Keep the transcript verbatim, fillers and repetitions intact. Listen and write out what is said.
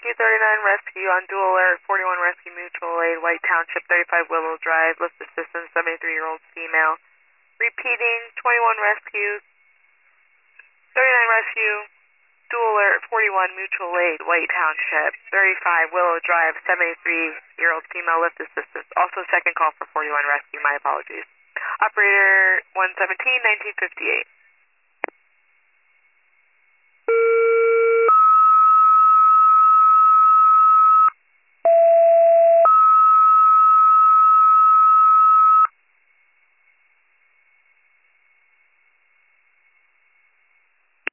Rescue thirty-nine Rescue on dual alert, forty-one Rescue mutual aid, White Township, thirty-five Willow Drive, lift assistance, seventy-three-year-old female. Repeating, twenty-one Rescue, thirty-nine Rescue, dual alert, forty-one mutual aid, White Township, thirty-five Willow Drive, seventy-three-year-old female, lift assistance. Also second call for forty-one Rescue, my apologies. Operator one seventeen, nineteen fifty-eight.